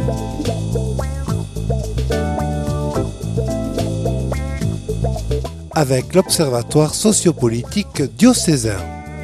Avec l'Observatoire sociopolitique diocésain.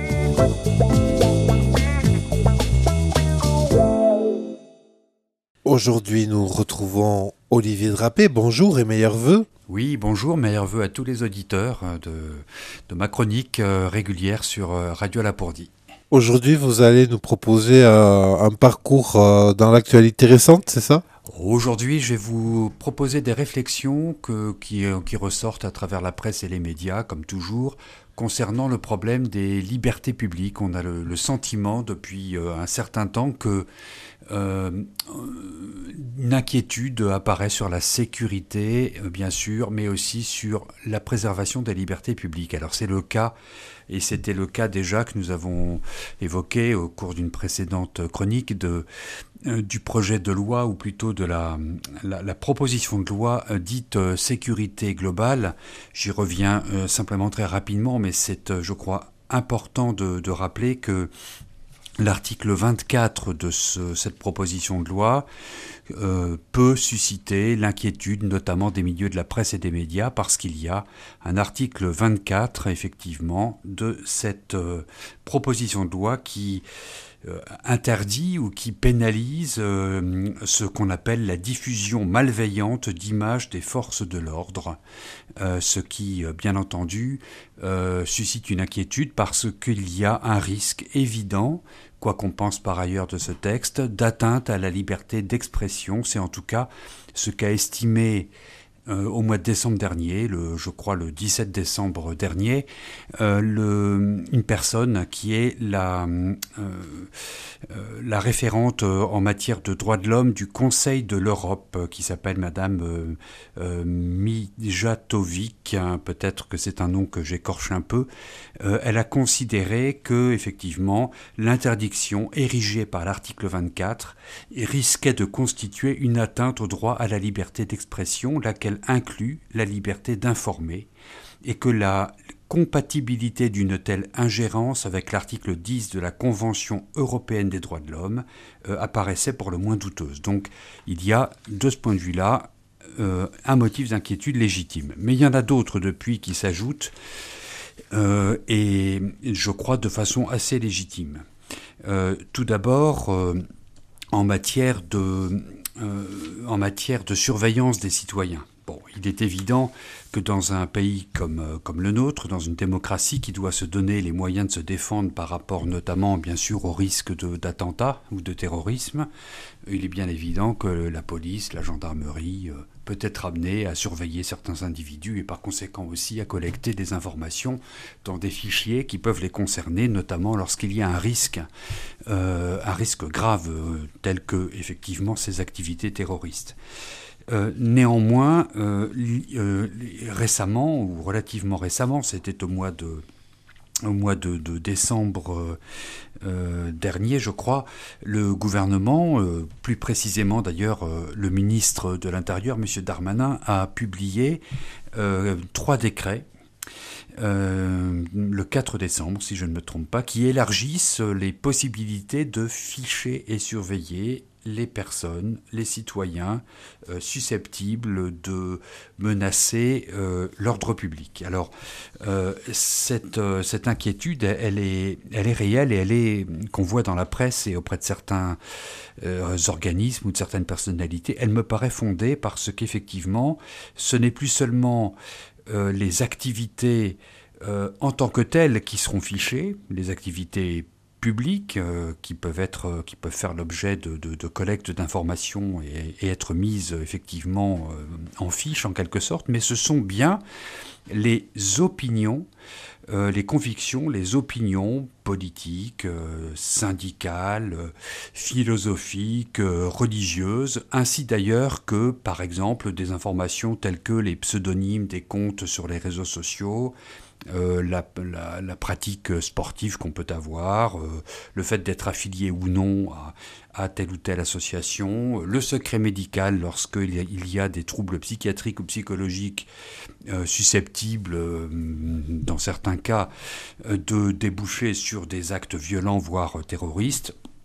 Aujourd'hui, nous retrouvons Olivier Drapé. Bonjour et meilleurs vœux. Oui, bonjour, meilleurs vœux à tous les auditeurs de ma chronique régulière sur Radio Lapourdie. Aujourd'hui, vous allez nous proposer un parcours dans l'actualité récente, c'est ça ? Aujourd'hui, je vais vous proposer des réflexions qui ressortent à travers la presse et les médias, comme toujours, concernant le problème des libertés publiques. On a le sentiment depuis un certain temps que une inquiétude apparaît sur la sécurité, bien sûr, mais aussi sur la préservation des libertés publiques. Alors c'est le cas, et c'était le cas déjà que nous avons évoqué au cours d'une précédente chronique du projet de loi, ou plutôt de la proposition de loi dite sécurité globale. J'y reviens simplement très rapidement, mais c'est, je crois, important de rappeler que l'article 24 de cette proposition de loi peut susciter l'inquiétude, notamment des milieux de la presse et des médias, parce qu'il y a un article 24, effectivement, de cette proposition de loi qui interdit ou qui pénalise ce qu'on appelle la diffusion malveillante d'images des forces de l'ordre, ce qui, bien entendu, suscite une inquiétude parce qu'il y a un risque évident, quoi qu'on pense par ailleurs de ce texte, d'atteinte à la liberté d'expression. C'est en tout cas ce qu'a estimé au mois de décembre dernier, je crois le 17 décembre dernier, une personne qui est la référente en matière de droits de l'homme du Conseil de l'Europe, qui s'appelle Madame Mijatovic, peut-être que c'est un nom que j'écorche un peu. Elle a considéré que, effectivement, l'interdiction érigée par l'article 24 risquait de constituer une atteinte au droit à la liberté d'expression, laquelle inclut la liberté d'informer, et que la compatibilité d'une telle ingérence avec l'article 10 de la Convention européenne des droits de l'homme apparaissait pour le moins douteuse. Donc il y a, de ce point de vue-là, un motif d'inquiétude légitime. Mais il y en a d'autres depuis qui s'ajoutent, et je crois de façon assez légitime. Tout d'abord, en matière de surveillance des citoyens. Bon, il est évident que dans un pays comme le nôtre, dans une démocratie qui doit se donner les moyens de se défendre par rapport notamment, bien sûr, au risque d'attentats ou de terrorisme, il est bien évident que la police, la gendarmerie peut être amenée à surveiller certains individus et par conséquent aussi à collecter des informations dans des fichiers qui peuvent les concerner, notamment lorsqu'il y a un risque grave tel que, effectivement, ces activités terroristes. Néanmoins, récemment, ou relativement récemment, c'était au mois de décembre dernier, je crois, le gouvernement, plus précisément d'ailleurs le ministre de l'Intérieur, M. Darmanin, a publié 3 décrets, le 4 décembre, si je ne me trompe pas, qui élargissent les possibilités de ficher et surveiller les personnes, les citoyens susceptibles de menacer l'ordre public. Alors, cette inquiétude, elle est réelle et qu'on voit dans la presse et auprès de certains organismes ou de certaines personnalités, elle me paraît fondée parce qu'effectivement, ce n'est plus seulement les activités en tant que telles qui seront fichées, les activités publiques qui peuvent faire l'objet de collecte d'informations et être mises effectivement en fiche en quelque sorte, mais ce sont bien les opinions, les convictions, les opinions politiques, syndicales, philosophiques, religieuses, ainsi d'ailleurs que, par exemple, des informations telles que les pseudonymes des comptes sur les réseaux sociaux, la pratique sportive qu'on peut avoir, le fait d'être affilié ou non à telle ou telle association, le secret médical lorsqu'il y a des troubles psychiatriques ou psychologiques susceptibles, dans certains cas, de déboucher sur des actes violents, voire terroristes.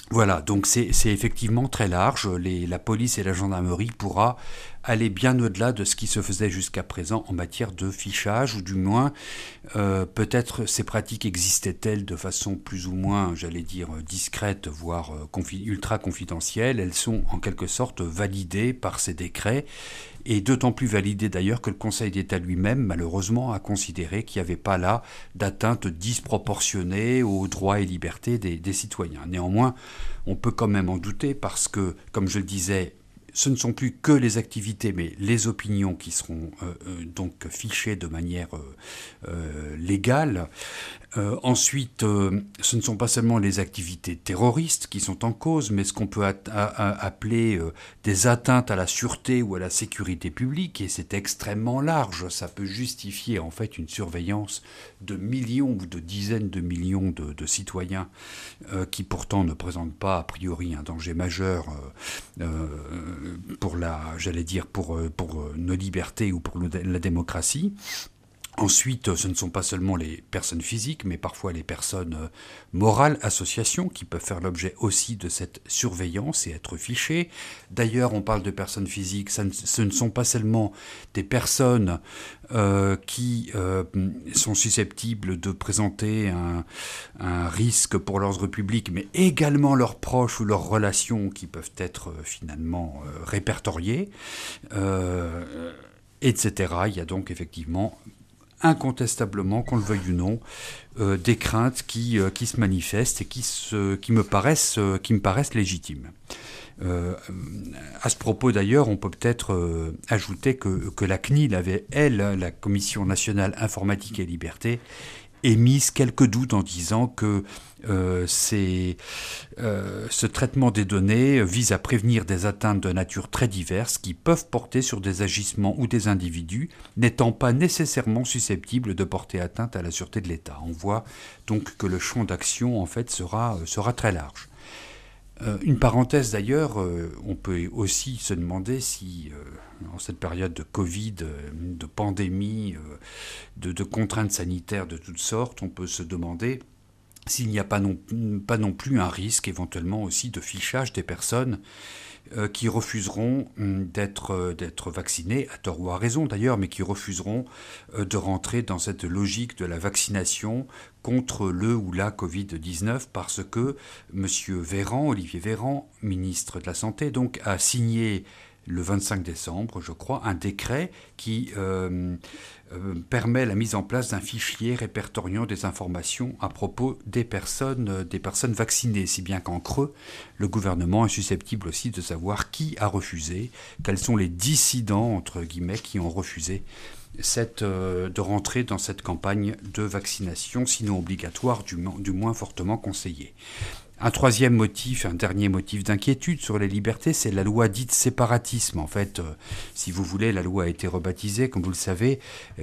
Voilà, donc c'est effectivement très large. La police et la gendarmerie pourra aller bien au-delà de ce qui se faisait jusqu'à présent en matière de fichage, ou du moins, peut-être ces pratiques existaient-elles de façon plus ou moins, j'allais dire, discrète, voire ultra confidentielle. Elles sont en quelque sorte validées par ces décrets, et d'autant plus validées d'ailleurs que le Conseil d'État lui-même, malheureusement, a considéré qu'il n'y avait pas là d'atteinte disproportionnée aux droits et libertés des citoyens. Néanmoins, on peut quand même en douter parce que, comme je le disais, ce ne sont plus que les activités, mais les opinions qui seront donc fichées de manière légale. Ensuite, ce ne sont pas seulement les activités terroristes qui sont en cause, mais ce qu'on peut appeler des atteintes à la sûreté ou à la sécurité publique, et c'est extrêmement large. Ça peut justifier en fait une surveillance de millions ou de dizaines de millions de citoyens qui pourtant ne présentent pas a priori un danger majeur pour nos libertés ou pour la démocratie. Ensuite, ce ne sont pas seulement les personnes physiques, mais parfois les personnes morales, associations, qui peuvent faire l'objet aussi de cette surveillance et être fichées. D'ailleurs, on parle de personnes physiques, ce ne sont pas seulement des personnes qui sont susceptibles de présenter un risque pour l'ordre public, mais également leurs proches ou leurs relations qui peuvent être finalement répertoriées, etc. Il y a donc effectivement incontestablement, qu'on le veuille ou non, des craintes qui se manifestent et qui me paraissent légitimes. À ce propos d'ailleurs, on peut peut-être ajouter que la CNIL avait, elle, la Commission nationale informatique et liberté, émise quelques doutes en disant que ce traitement des données vise à prévenir des atteintes de nature très diverses qui peuvent porter sur des agissements ou des individus n'étant pas nécessairement susceptibles de porter atteinte à la sûreté de l'État. On voit donc que le champ d'action en fait sera très large. Une parenthèse d'ailleurs, on peut aussi se demander si, en cette période de Covid, de pandémie, de contraintes sanitaires de toutes sortes, on peut se demander s'il n'y a pas non plus un risque éventuellement aussi de fichage des personnes qui refuseront d'être vaccinés, à tort ou à raison d'ailleurs, mais qui refuseront de rentrer dans cette logique de la vaccination contre le ou la Covid-19 parce que M. Olivier Véran, ministre de la Santé, donc, a signé le 25 décembre, je crois, un décret qui permet la mise en place d'un fichier répertoriant des informations à propos des personnes vaccinées, si bien qu'en creux, le gouvernement est susceptible aussi de savoir qui a refusé, quels sont les dissidents, entre guillemets, qui ont refusé de rentrer dans cette campagne de vaccination, sinon obligatoire, du moins fortement conseillée. Un dernier motif d'inquiétude sur les libertés, c'est la loi dite séparatisme. En fait, si vous voulez, la loi a été rebaptisée, comme vous le savez,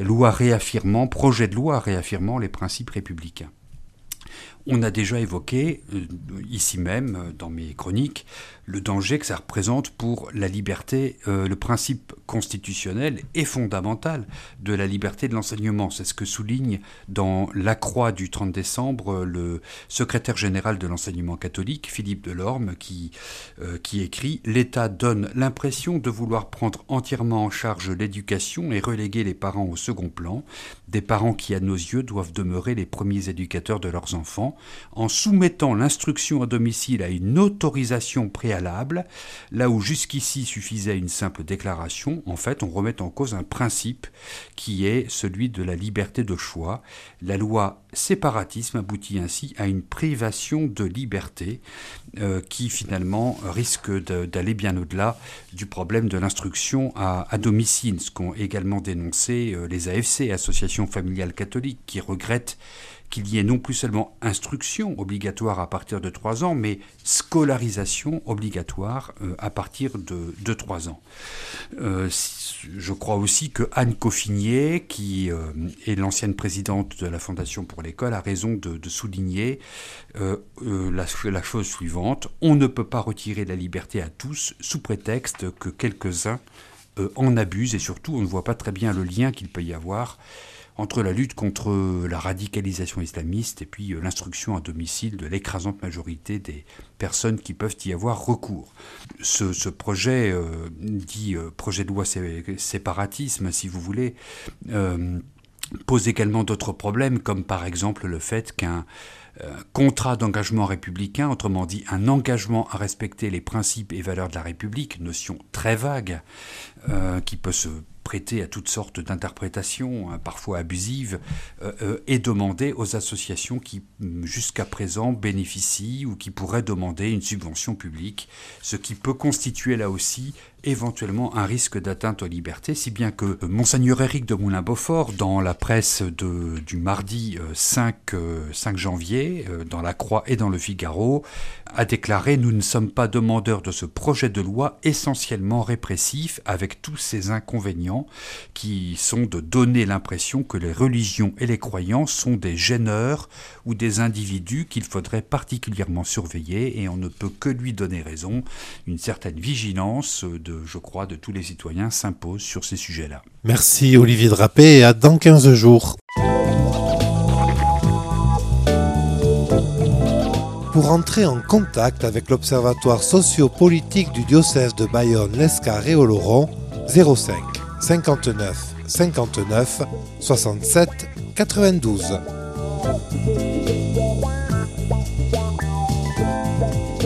projet de loi réaffirmant les principes républicains. On a déjà évoqué, ici même, dans mes chroniques, le danger que ça représente pour la liberté, le principe constitutionnel et fondamental de la liberté de l'enseignement. C'est ce que souligne dans La Croix du 30 décembre le secrétaire général de l'enseignement catholique, Philippe Delorme, qui écrit « L'État donne l'impression de vouloir prendre entièrement en charge l'éducation et reléguer les parents au second plan, des parents qui, à nos yeux, doivent demeurer les premiers éducateurs de leurs enfants, en soumettant l'instruction à domicile à une autorisation préalable, là où jusqu'ici suffisait une simple déclaration. En fait, on remet en cause un principe qui est celui de la liberté de choix. La loi séparatisme aboutit ainsi à une privation de liberté qui finalement risque d'aller bien au-delà du problème de l'instruction à domicile, ce qu'ont également dénoncé les AFC, Associations familiales catholiques, qui regrettent qu'il y ait non plus seulement instruction obligatoire à partir de 3 ans, mais scolarisation obligatoire à partir de 3 ans. Je crois aussi que Anne Coffinier, qui est l'ancienne présidente de la Fondation pour l'école, a raison de souligner la chose suivante. On ne peut pas retirer la liberté à tous sous prétexte que quelques-uns en abusent, et surtout on ne voit pas très bien le lien qu'il peut y avoir entre la lutte contre la radicalisation islamiste et puis l'instruction à domicile de l'écrasante majorité des personnes qui peuvent y avoir recours. Ce projet, dit projet de loi séparatisme, si vous voulez, pose également d'autres problèmes, comme par exemple le fait qu'un contrat d'engagement républicain, autrement dit un engagement à respecter les principes et valeurs de la République, notion très vague, qui peut se prêter à toutes sortes d'interprétations, parfois abusives, est demandé aux associations qui, jusqu'à présent, bénéficient ou qui pourraient demander une subvention publique, ce qui peut constituer là aussi éventuellement un risque d'atteinte aux libertés, si bien que Monseigneur Éric de Moulin-Beaufort, dans la presse du mardi 5 janvier, dans La Croix et dans Le Figaro, a déclaré « Nous ne sommes pas demandeurs de ce projet de loi essentiellement répressif, avec tous ses inconvénients qui sont de donner l'impression que les religions et les croyants sont des gêneurs ou des individus qu'il faudrait particulièrement surveiller, et on ne peut que lui donner raison. Une certaine vigilance de tous les citoyens s'impose sur ces sujets-là. » Merci Olivier Drapé et à dans 15 jours. Pour entrer en contact avec l'Observatoire socio-politique du diocèse de Bayonne-Lescar et Oloron, 05 59 59 67 92.